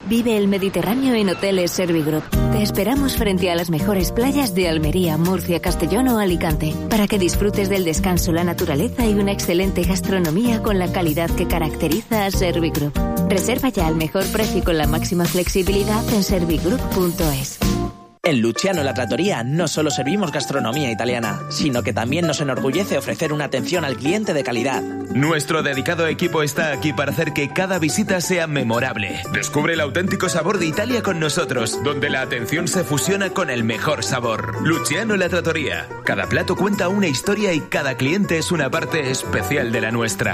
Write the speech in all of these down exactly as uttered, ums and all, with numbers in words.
Vive el Mediterráneo en Hoteles Servigroup. Te esperamos frente a las mejores playas de Almería, Murcia, Castellón o Alicante, para que disfrutes del descanso, la naturaleza y una excelente gastronomía con la calidad que caracteriza a Servigroup. Reserva ya al mejor precio y con la máxima flexibilidad en servigroup punto es. En Luciano La Trattoria no solo servimos gastronomía italiana, sino que también nos enorgullece ofrecer una atención al cliente de calidad. Nuestro dedicado equipo está aquí para hacer que cada visita sea memorable. Descubre el auténtico sabor de Italia con nosotros, donde la atención se fusiona con el mejor sabor. Luciano La Trattoria. Cada plato cuenta una historia y cada cliente es una parte especial de la nuestra.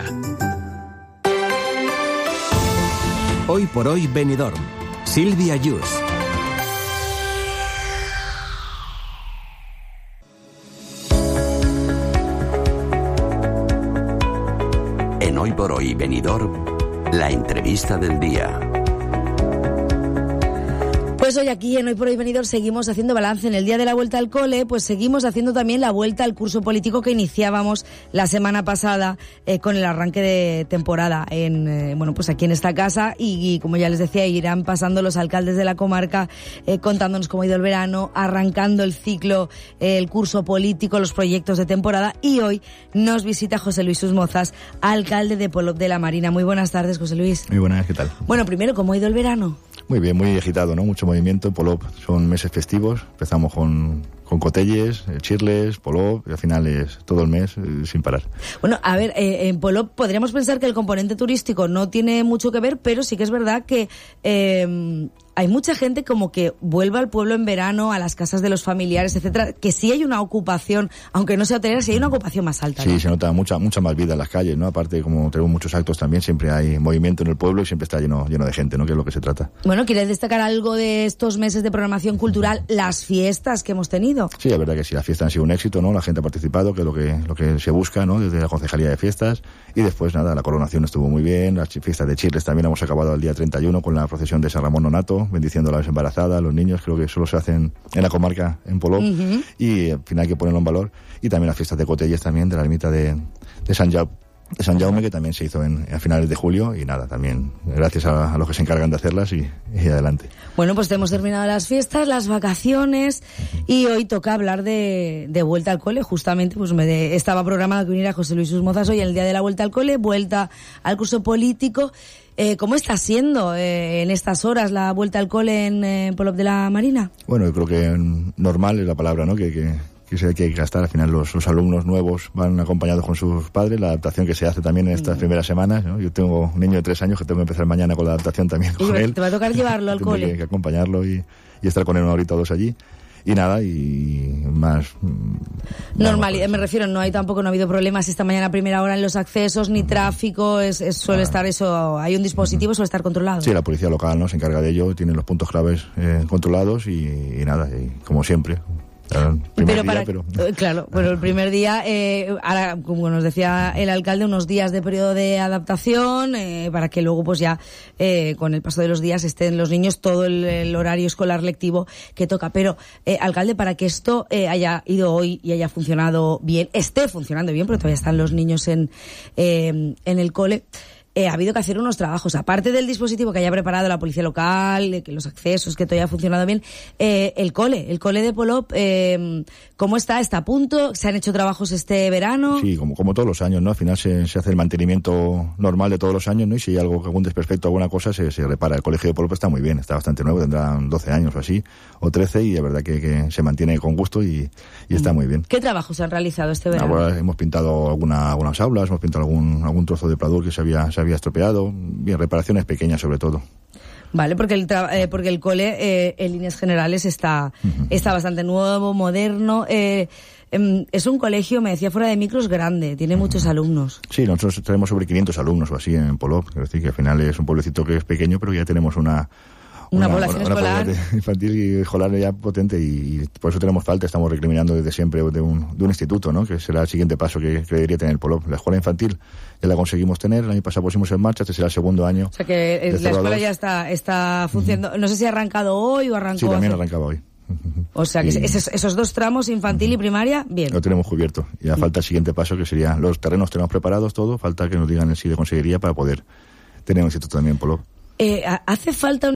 Hoy por hoy Benidorm. Silvia Yus. Hoy por hoy Benidorm, la entrevista del día. Pues hoy aquí en Hoy por Hoy Benidorm seguimos haciendo balance. En el día de la vuelta al cole, pues seguimos haciendo también la vuelta al curso político que iniciábamos la semana pasada eh, con el arranque de temporada en eh, bueno pues aquí en esta casa y, y como ya les decía, irán pasando los alcaldes de la comarca eh, contándonos cómo ha ido el verano, arrancando el ciclo, eh, el curso político, los proyectos de temporada, y hoy nos visita José Luis Susmozas, alcalde de Polop de la Marina. Muy buenas tardes, José Luis. Muy buenas, ¿qué tal? Bueno, primero, ¿cómo ha ido el verano? Muy bien, muy agitado, ¿no? Mucho movimiento en Polop. Son meses festivos. Empezamos con, con cotelles, chirles, Polop, y al final es todo el mes eh, sin parar. Bueno, a ver, eh, en Polop podríamos pensar que el componente turístico no tiene mucho que ver, pero sí que es verdad que eh, hay mucha gente como que vuelve al pueblo en verano, a las casas de los familiares, etcétera, que sí hay una ocupación, aunque no sea hotelera, sí hay una ocupación más alta, ¿no? Sí, se nota mucha mucha más vida en las calles, ¿no? Aparte, como tenemos muchos actos también, siempre hay movimiento en el pueblo y siempre está lleno lleno de gente, ¿no? Que es lo que se trata. Bueno, ¿quieres destacar algo de estos meses de programación cultural, las fiestas que hemos tenido? Sí, la verdad que sí, las fiestas han sido un éxito, ¿no? La gente ha participado, que es lo que lo que se busca, ¿no? Desde la Concejalía de Fiestas, y después, nada, la coronación estuvo muy bien, las fiestas de Chirles también hemos acabado el día treinta y uno con la procesión de San Ramón Nonato, bendiciendo a las embarazadas, los niños, creo que solo se hacen en la comarca, en Polop, uh-huh. Y al final hay que ponerlo en valor, y también las fiestas de Cotelles también, de la ermita de, de San Jaume. De San Jaume, que también se hizo en, a finales de julio, y nada, también gracias a, a los que se encargan de hacerlas, y, y adelante. Bueno, pues hemos terminado las fiestas, las vacaciones, y hoy toca hablar de, de vuelta al cole. Justamente pues me de, estaba programado que viniera José Luis Susmozas hoy en el día de la vuelta al cole, vuelta al curso político. Eh, ¿Cómo está siendo eh, en estas horas la vuelta al cole en eh, Polop de la Marina? Bueno, yo creo que normal es la palabra, ¿no? Que, que... que se hay que gastar. Al final los, los alumnos nuevos van acompañados con sus padres, la adaptación que se hace también en estas primeras semanas, ¿no? Yo tengo un niño de tres años que tengo que empezar mañana con la adaptación también con él. Te va a tocar llevarlo al cole. Que, que acompañarlo y, y estar con él una horita o dos allí. Y nada, y más... Normal, me refiero, no hay tampoco, no ha habido problemas esta mañana a primera hora en los accesos, ni tráfico, es, es suele ah. estar eso, hay un dispositivo, suele estar controlado. Sí, la policía local, ¿no? Se encarga de ello, tiene los puntos claves eh, controlados y, y nada, y como siempre... Pero para, día, pero... claro, bueno, el primer día, eh, ahora, como nos decía el alcalde, unos días de periodo de adaptación, eh, para que luego pues ya, eh, con el paso de los días estén los niños todo el, el horario escolar lectivo que toca. Pero, eh, alcalde, para que esto eh, haya ido hoy y haya funcionado bien, esté funcionando bien, porque todavía están los niños en, eh, en el cole, Eh, ha habido que hacer unos trabajos, aparte del dispositivo que haya preparado la policía local, de que los accesos, que todo haya funcionado bien, eh, el cole, el cole de Polop, eh, ¿cómo está? ¿Está a punto? ¿Se han hecho trabajos este verano? Sí, como, como todos los años, ¿no? Al final se, se hace el mantenimiento normal de todos los años, ¿no? Y si hay algo, algún desperfecto, alguna cosa, se, se repara. El colegio de Polop está muy bien, está bastante nuevo, tendrán doce años o así, o trece, y de verdad que, que se mantiene con gusto y, y está muy bien. ¿Qué trabajos se han realizado este verano? Ahora hemos pintado alguna, algunas aulas, hemos pintado algún, algún trozo de pladur que se había, se había estropeado, bien, reparaciones pequeñas sobre todo. Vale, porque el tra- eh, porque el cole eh, en líneas generales está uh-huh. está bastante nuevo, moderno. Eh, eh, es un colegio, me decía fuera de micros, grande, tiene uh-huh. muchos alumnos. Sí, nosotros tenemos sobre quinientos alumnos o así en Polop, es decir que al final es un pueblecito que es pequeño, pero ya tenemos una Una, una población una, escolar. Una población infantil y escolar ya potente, y, y por eso tenemos falta, estamos recriminando desde siempre de un, de un instituto, ¿no? Que será el siguiente paso que, que debería tener el Polop. La escuela infantil ya la conseguimos tener, el año pasado pusimos en marcha, este será el segundo año. O sea que la escuela ya está, está funcionando, uh-huh. no sé si ha arrancado hoy o arrancó... Sí, también hace... arrancaba hoy. O sea que y... esos, esos dos tramos, infantil uh-huh. y primaria, bien. Lo tenemos cubierto, y ya uh-huh. falta el siguiente paso, que sería, los terrenos tenemos preparados todo, falta que nos digan el sí de consejería para poder tener un instituto también en Polop. Eh, hace falta un